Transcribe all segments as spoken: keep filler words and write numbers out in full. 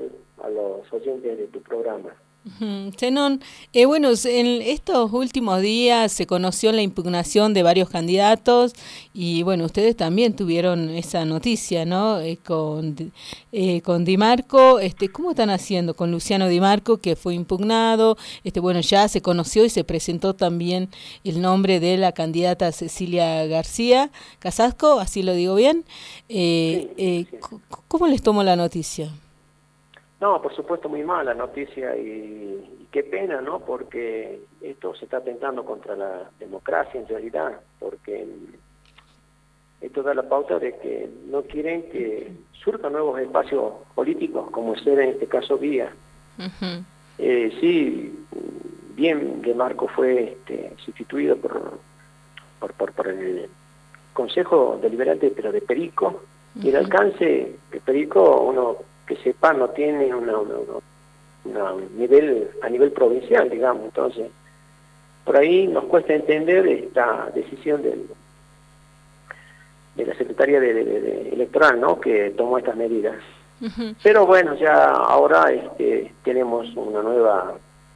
también a los oyentes de tu programa. Uh-huh. Zenón, eh, bueno, en estos últimos días se conoció la impugnación de varios candidatos y bueno, ustedes también tuvieron esa noticia, ¿no? Eh, con eh, con Di Marco, este, ¿cómo están haciendo con Luciano Di Marco, que fue impugnado? Este, bueno, ya se conoció y se presentó también el nombre de la candidata Cecilia García Casasco, así lo digo bien. Eh, Sí, eh, sí. ¿Cómo les tomó la noticia? No, por supuesto muy mala noticia y, y qué pena, ¿no? Porque esto se está atentando contra la democracia en realidad, porque esto da la pauta de que no quieren que surjan nuevos espacios políticos, como ser en este caso Vía. Uh-huh. Eh, sí, bien Di Marco fue este, sustituido por, por, por, por el Consejo Deliberante, pero de Perico, uh-huh. Y el alcance de Perico, uno que sepa, no tiene una, una, una, una nivel a nivel provincial, digamos. Entonces, por ahí nos cuesta entender esta decisión del, de la Secretaría de, de, de Electoral, ¿no?, que tomó estas medidas. Uh-huh. Pero bueno, ya ahora este, tenemos una nueva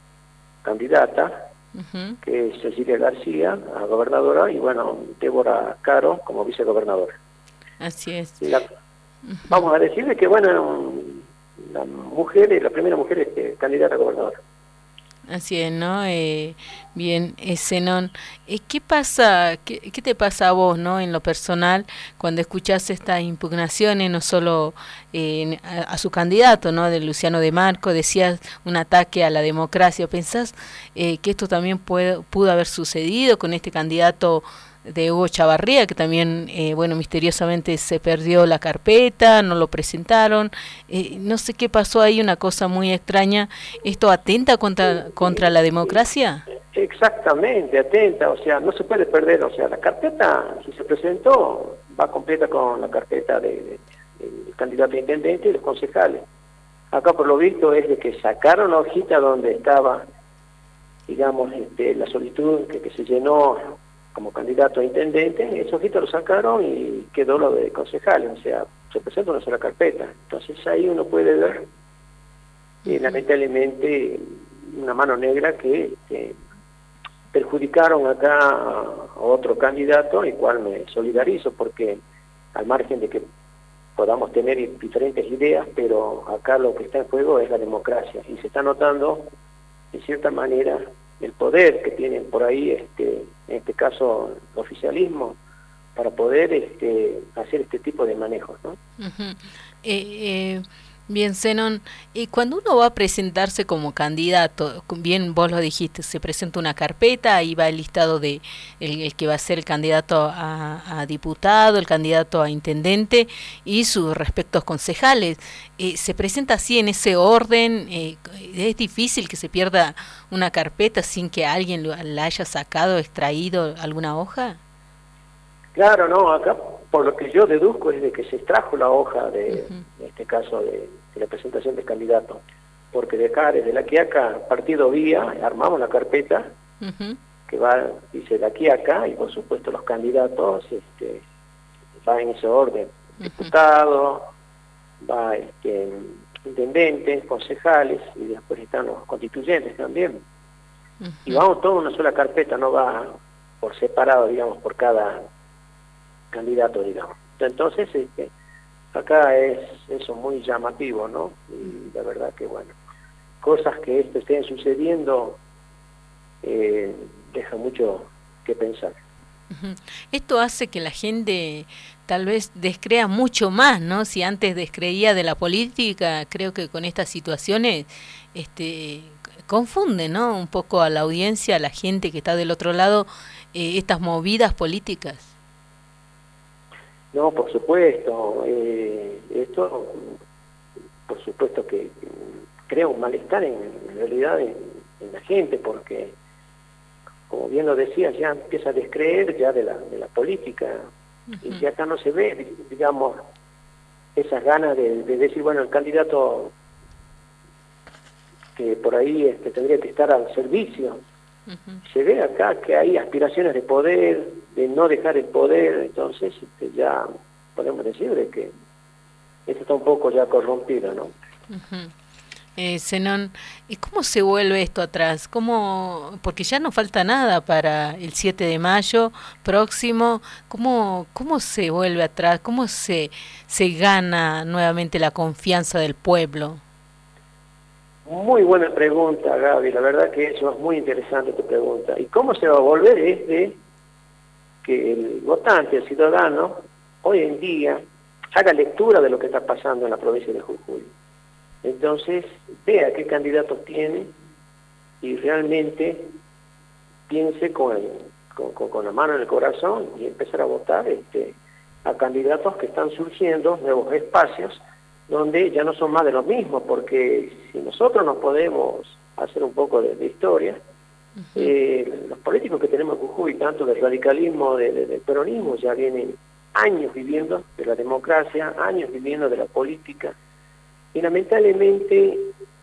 candidata, uh-huh. que es Cecilia García, a gobernadora, y bueno, Débora Caro como vicegobernadora. Así es. La, uh-huh. Vamos a decirle que, bueno, la mujer, la primera mujer este, candidata a gobernadora. Así es, ¿no? Eh, bien, eh, Zenón, eh, ¿qué pasa, qué, qué te pasa a vos, ¿no?, en lo personal, cuando escuchás estas impugnaciones, no solo eh, a, a su candidato, ¿no?, de Luciano Di Marco, decías un ataque a la democracia? ¿Pensás eh, que esto también puede, pudo haber sucedido con este candidato de Hugo Chavarría, que también, eh, bueno, misteriosamente se perdió la carpeta, no lo presentaron, eh, no sé qué pasó ahí, una cosa muy extraña? ¿Esto atenta contra, contra la democracia? Exactamente, atenta, o sea, no se puede perder, o sea, la carpeta, si se presentó, va completa con la carpeta de, de, del candidato a intendente y los concejales. Acá por lo visto es de que sacaron la hojita donde estaba, digamos, este, la solicitud que, que se llenó como candidato a intendente, ese ojito lo sacaron y quedó lo de concejales, o sea, se presenta una sola carpeta. Entonces ahí uno puede ver, eh, lamentablemente, una mano negra que, que perjudicaron acá a otro candidato, el cual me solidarizo, porque al margen de que podamos tener diferentes ideas, pero acá lo que está en juego es la democracia, y se está notando, de cierta manera, el poder que tienen por ahí, este, en este caso el oficialismo, para poder este, hacer este tipo de manejos, ¿no? Uh-huh. eh, eh, bien, Zenón, y cuando uno va a presentarse como candidato, bien vos lo dijiste, se presenta una carpeta, ahí va el listado de el, el que va a ser el candidato a, a diputado, el candidato a intendente y sus respectivos concejales. Eh, ¿Se presenta así en ese orden? Eh, ¿Es difícil que se pierda una carpeta sin que alguien lo, la haya sacado, extraído alguna hoja? Claro, no, acá por lo que yo deduzco es de que se extrajo la hoja de, uh-huh. en este caso, de, de la presentación del candidato, porque de acá, desde la Quiaca, partido Vía, armamos la carpeta, uh-huh. que va, dice de aquí a acá, y por supuesto los candidatos, este, va en ese orden, uh-huh. diputado, va este, intendentes, concejales, y después están los constituyentes también, uh-huh. y vamos todos en una sola carpeta, no va por separado, digamos, por cada candidato, digamos. Entonces, este, acá es eso muy llamativo, ¿no? Y la verdad que, bueno, cosas que esto estén sucediendo eh, deja mucho que pensar. Uh-huh. Esto hace que la gente tal vez descrea mucho más, ¿no? Si antes descreía de la política, creo que con estas situaciones este, confunde, ¿no?, un poco a la audiencia, a la gente que está del otro lado, eh, estas movidas políticas. No, por supuesto, eh, esto, por supuesto que crea un malestar en, en realidad en, en la gente, porque, como bien lo decía, ya empieza a descreer ya de la, de la política, uh-huh. y ya acá no se ve, digamos, esas ganas de, de decir, bueno, el candidato que por ahí este, tendría que estar al servicio, uh-huh. se ve acá que hay aspiraciones de poder, de no dejar el poder, entonces este, ya podemos decir de que esto está un poco ya corrompido, ¿no? Uh-huh. Eh, Zenón, ¿y cómo se vuelve esto atrás? ¿Cómo, porque ya no falta nada para el siete de mayo próximo, ¿cómo, cómo se vuelve atrás? ¿Cómo se, se gana nuevamente la confianza del pueblo? Muy buena pregunta, Gaby, la verdad que eso es muy interesante tu pregunta. ¿Y cómo se va a volver? Es de que el votante, el ciudadano, hoy en día haga lectura de lo que está pasando en la provincia de Jujuy. Entonces, vea qué candidatos tiene y realmente piense con, el, con, con, con la mano en el corazón y empezar a votar este, a candidatos que están surgiendo, nuevos espacios, donde ya no son más de lo mismo, porque si nosotros nos podemos hacer un poco de, de historia, uh-huh. eh, los políticos que tenemos en Jujuy, tanto del radicalismo, de, de, del peronismo, ya vienen años viviendo de la democracia, años viviendo de la política, y lamentablemente,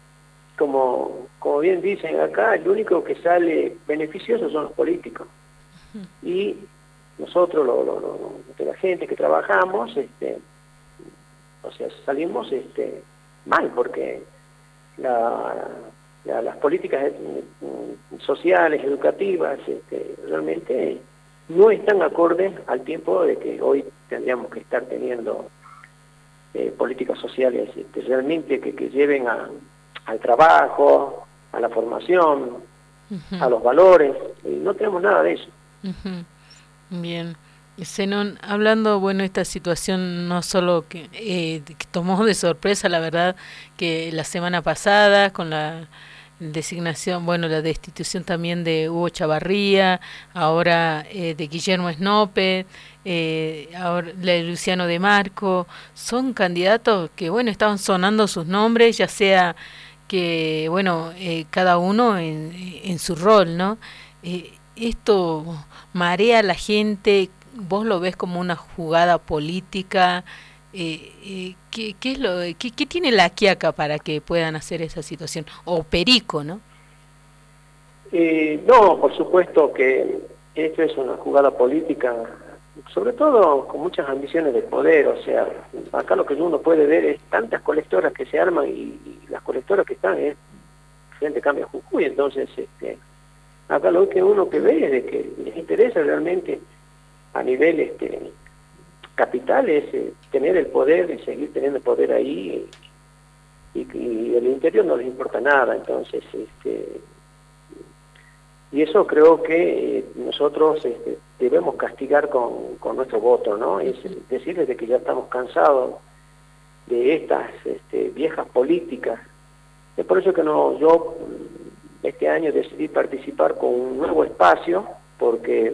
como, como bien dicen acá, el único que sale beneficioso son los políticos. Uh-huh. Y nosotros, lo, lo, lo, de la gente que trabajamos, este, o sea, salimos este, mal, porque la, la, las políticas sociales, educativas, este, realmente no están acordes al tiempo de que hoy tendríamos que estar teniendo Eh, políticas sociales este, realmente que, que lleven a, al trabajo, a la formación, uh-huh. a los valores, y no tenemos nada de eso. Uh-huh. Bien. Zenón, hablando, bueno, esta situación no solo que, eh, que tomó de sorpresa, la verdad, que la semana pasada con la designación, bueno, la destitución también de Hugo Chavarría, ahora eh, de Guillermo Snope, eh, ahora la de Luciano de Marco, son candidatos que, bueno, estaban sonando sus nombres, ya sea que, bueno, eh, cada uno en, en su rol, ¿no? Eh, esto marea a la gente, vos lo ves como una jugada política. Eh, eh, ¿qué, qué es lo qué, qué tiene la Quiaca para que puedan hacer esa situación? O Perico, ¿no? Eh, no, por supuesto que esto es una jugada política, sobre todo con muchas ambiciones de poder. O sea, acá lo que uno puede ver es tantas colectoras que se arman y, y las colectoras que están es Frente Cambio Jujuy. Entonces, este, acá lo que uno que ve es de que les interesa realmente a nivel este capital es eh, tener el poder y seguir teniendo el poder ahí, y, y, y el interior no les importa nada. Entonces, este, y eso creo que eh, nosotros este, debemos castigar con, con nuestro voto, ¿no? Es decirles de que ya estamos cansados de estas este, viejas políticas. Es por eso que no, yo este año decidí participar con un nuevo espacio, porque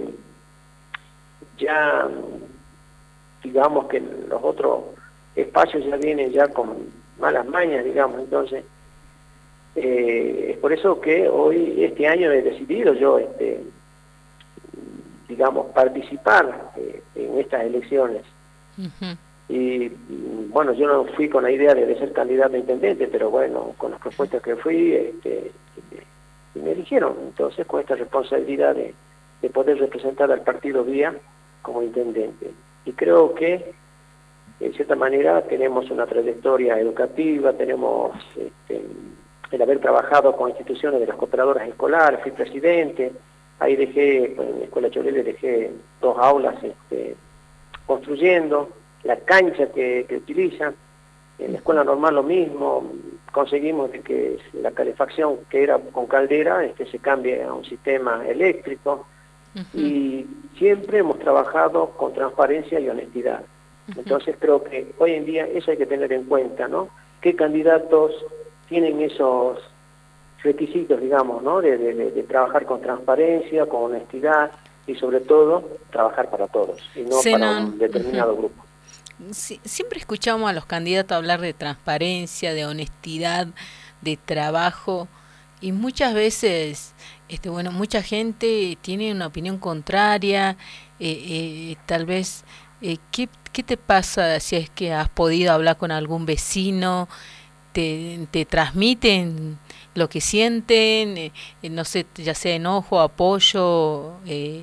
ya digamos que los otros espacios ya vienen ya con malas mañas, digamos. Entonces eh, es por eso que hoy, este año, he decidido yo, este, digamos, participar eh, en estas elecciones. Uh-huh. Y bueno, yo no fui con la idea de, de ser candidato a intendente, pero bueno, con las propuestas que fui, este, y me eligieron. Entonces, con esta responsabilidad de, de poder representar al partido Vía como intendente. Y creo que, en cierta manera, tenemos una trayectoria educativa, tenemos este, el haber trabajado con instituciones de las cooperadoras escolares, fui presidente, ahí dejé, pues, en la Escuela Cholele dejé dos aulas este, construyendo, la cancha que, que utilizan, en la escuela normal lo mismo, conseguimos de que la calefacción que era con caldera este, se cambie a un sistema eléctrico. Uh-huh. Y siempre hemos trabajado con transparencia y honestidad. Uh-huh. Entonces creo que hoy en día eso hay que tener en cuenta, ¿no? ¿Qué candidatos tienen esos requisitos, digamos, ¿no? De, de, de trabajar con transparencia, con honestidad y sobre todo trabajar para todos y no Zenón. Para un determinado uh-huh. grupo. Sí, siempre escuchamos a los candidatos hablar de transparencia, de honestidad, de trabajo, y muchas veces este bueno mucha gente tiene una opinión contraria. eh, eh, tal vez eh, ¿qué, ¿qué te pasa si es que has podido hablar con algún vecino? ¿Te, te transmiten lo que sienten? Eh, no sé, ya sea enojo, apoyo, eh,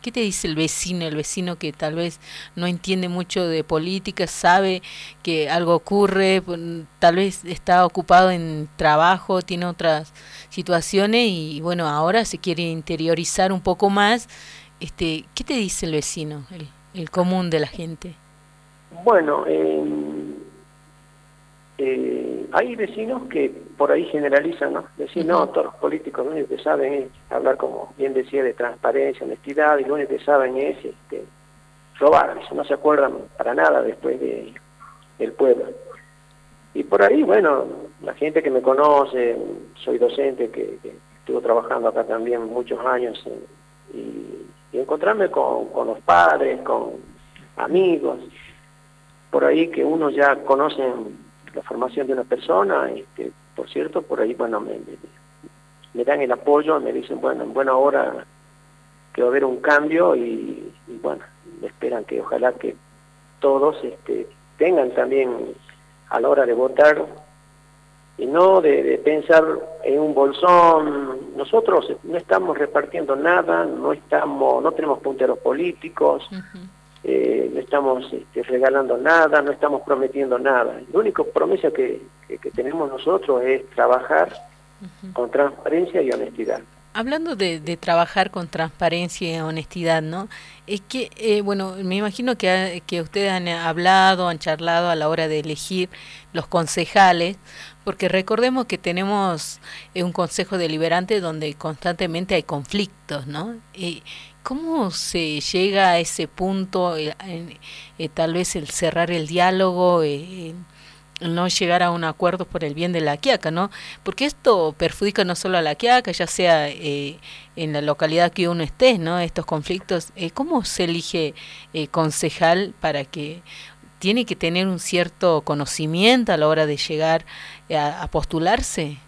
¿Qué te dice el vecino? El vecino que tal vez no entiende mucho de política, sabe que algo ocurre, tal vez está ocupado en trabajo, tiene otras situaciones y bueno, ahora se quiere interiorizar un poco más. Este, ¿qué te dice el vecino, el, el común de la gente? Bueno, eh, eh, hay vecinos que por ahí generalizan, ¿no? Decir, uh-huh. no, todos los políticos lo único que saben es hablar, como bien decía, de transparencia, honestidad, y lo único que saben es este, robar, no se acuerdan para nada después de, del pueblo. Y por ahí, bueno, la gente que me conoce, soy docente, que, que estuvo trabajando acá también muchos años, eh, y, y encontrarme con, con los padres, con amigos, por ahí que uno ya conoce la formación de una persona, este, por cierto, por ahí, bueno, me, me, me dan el apoyo, me dicen, bueno, en buena hora que va a haber un cambio y, y bueno, me esperan que ojalá que todos este, tengan también a la hora de votar y no de, de pensar en un bolsón. Nosotros no estamos repartiendo nada, no estamos, no tenemos punteros políticos. Uh-huh. Eh, no estamos este, regalando nada, no estamos prometiendo nada. La única promesa que, que, que tenemos nosotros es trabajar uh-huh. con transparencia y honestidad. Hablando de, de trabajar con transparencia y honestidad, ¿no? Es que, eh, bueno, me imagino que, ha, que ustedes han hablado, han charlado a la hora de elegir los concejales, porque recordemos que tenemos eh, un consejo deliberante donde constantemente hay conflictos, ¿no? Eh, ¿Cómo se llega a ese punto, eh, eh, tal vez el cerrar el diálogo, eh, no llegar a un acuerdo por el bien de La Quiaca, ¿no? Porque esto perjudica no solo a La Quiaca, ya sea eh, en la localidad que uno esté, ¿no? Estos conflictos, eh, ¿cómo se elige eh, concejal para que tiene que tener un cierto conocimiento a la hora de llegar a, a postularse?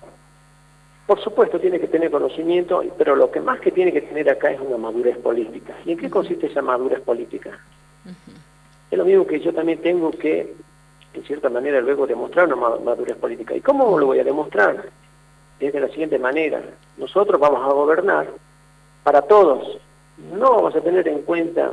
Por supuesto, tiene que tener conocimiento, pero lo que más que tiene que tener acá es una madurez política. ¿Y en qué consiste esa madurez política? Uh-huh. Es lo mismo que yo también tengo que, en cierta manera, luego demostrar una madurez política. ¿Y cómo lo voy a demostrar? Es de la siguiente manera. Nosotros vamos a gobernar para todos. No vamos a tener en cuenta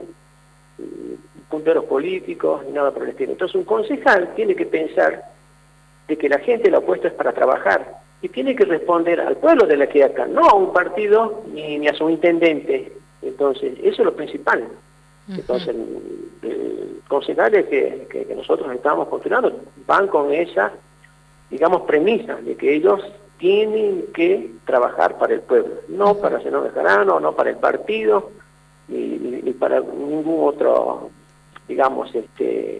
punteros políticos ni nada por el estilo. Entonces, un concejal tiene que pensar de que la gente lo ha puesto es para trabajar. Y tiene que responder al pueblo de La Quiaca, no a un partido ni, ni a su intendente. Entonces, eso es lo principal. Uh-huh. Entonces, el, el concejales que, que, que nosotros estamos postulando van con esa, digamos, premisa de que ellos tienen que trabajar para el pueblo, no uh-huh. para Zenón Bejarano, no para el partido, ni, ni, ni para ningún otro, digamos, este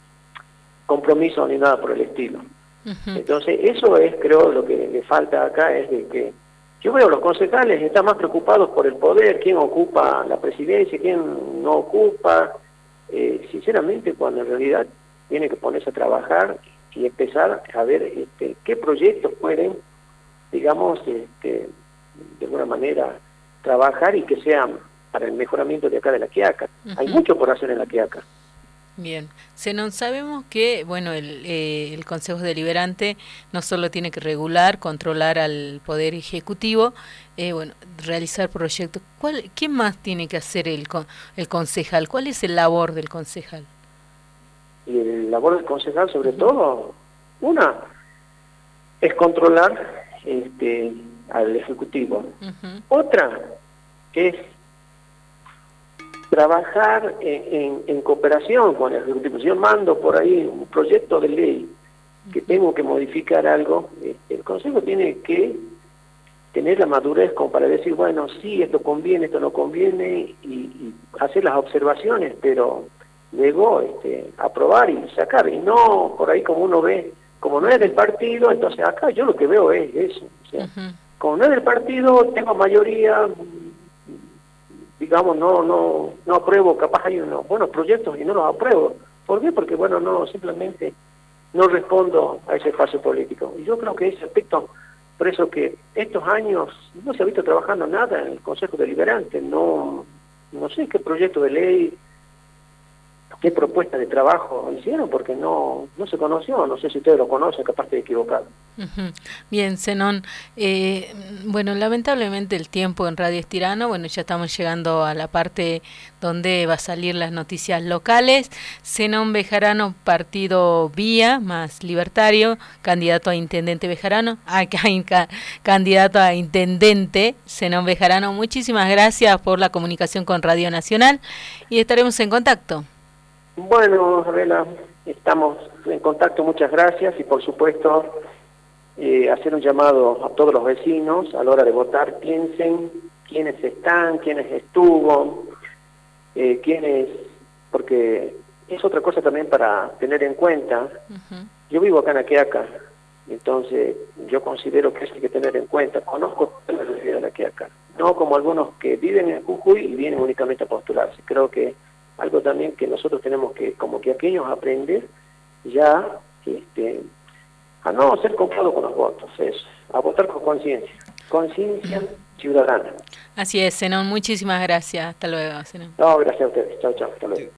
compromiso ni nada por el estilo. Uh-huh. Entonces, eso es, creo, lo que le falta acá, es de que yo veo los concejales están más preocupados por el poder, quién ocupa la presidencia, quién no ocupa, eh, sinceramente, cuando en realidad tiene que ponerse a trabajar y empezar a ver este, qué proyectos pueden, digamos, este, de alguna manera, trabajar y que sean para el mejoramiento de acá de La Quiaca. Uh-huh. Hay mucho por hacer en La Quiaca. Bien, Zenón, sabemos que bueno el, eh, el Consejo Deliberante no solo tiene que regular, controlar al Poder Ejecutivo, eh, bueno, realizar proyectos. ¿Cuál, ¿Qué más tiene que hacer el, el concejal? ¿Cuál es el labor del concejal? Y el labor del concejal, sobre uh-huh. todo, una, es controlar este, al Ejecutivo. Uh-huh. Otra es trabajar en, en, en cooperación con el Ejecutivo. Si yo mando por ahí un proyecto de ley que tengo que modificar algo, el Consejo tiene que tener la madurez como para decir, bueno, sí, esto conviene, esto no conviene, y, y hacer las observaciones, pero luego este, aprobar y sacar, y no por ahí como uno ve, como no es del partido, entonces acá yo lo que veo es eso, o sea, uh-huh. como no es del partido, tengo mayoría, digamos, no no no apruebo, capaz hay unos buenos proyectos y no los apruebo. ¿Por qué? Porque, bueno, no, simplemente no respondo a ese espacio político. Y yo creo que ese aspecto, por eso que estos años no se ha visto trabajando nada en el Consejo Deliberante, no no sé qué proyecto de ley, qué propuesta de trabajo hicieron, porque no no se conoció, no sé si ustedes lo conocen, capaz de equivocar. Uh-huh. Bien, Zenón, eh, bueno, lamentablemente el tiempo en Radio es tirano, bueno, ya estamos llegando a la parte donde va a salir las noticias locales. Zenón Bejarano, partido Vía, más libertario, candidato a intendente Bejarano, ah, candidato a intendente Zenón Bejarano, muchísimas gracias por la comunicación con Radio Nacional y estaremos en contacto. Bueno, Abela, estamos en contacto, muchas gracias y por supuesto eh, hacer un llamado a todos los vecinos a la hora de votar, piensen quiénes están, quiénes estuvo, eh, quiénes, porque es otra cosa también para tener en cuenta. Uh-huh. Yo vivo acá en Aquiaca, entonces yo considero que eso hay que tener en cuenta. Conozco a los de Aquiaca, no como algunos que viven en Jujuy y vienen únicamente a postularse. Creo que algo también que nosotros tenemos que, como que aquellos, aprender ya este, a no ser comprados con los votos, eso, a votar con conciencia, conciencia ciudadana. Así es, Zenón, muchísimas gracias. Hasta luego, Zenón. No, gracias a ustedes. Chao, chao. Hasta luego.